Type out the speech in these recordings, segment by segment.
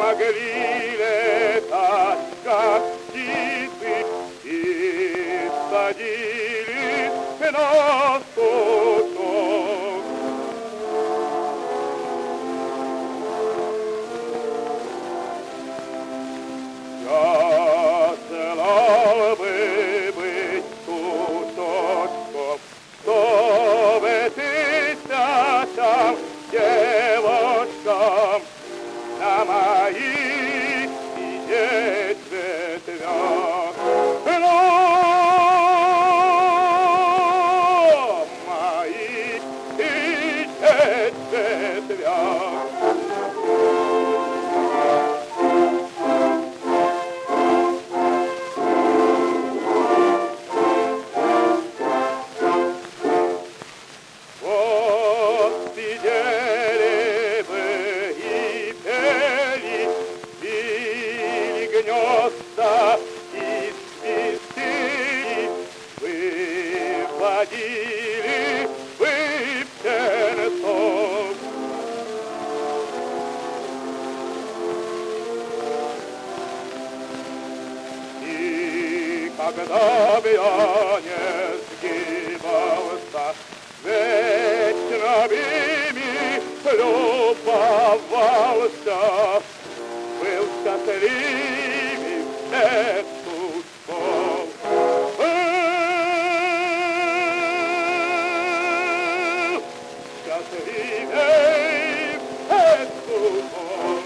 могли летать, как птицы, и садились на стучок. Я желал бы быть стучочком, чтобы тысячам девушкам на моих сидеть ветвях. На моих сидеть ветвях. Сидели бы и пели, били гнезда и свистели, выводили бы птенцов. И когда бы я не сгибался, вечно ими любовался, был счастливей всех существ. Был счастливей всех существ.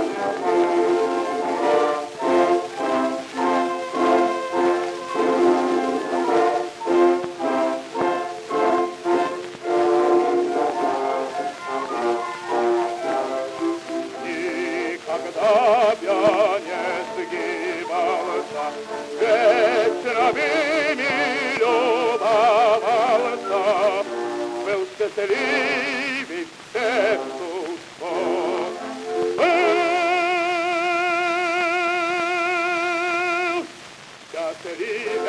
Когда б я не сгибался, вечно ими любовался, был счастливей всех существ. Был счастливей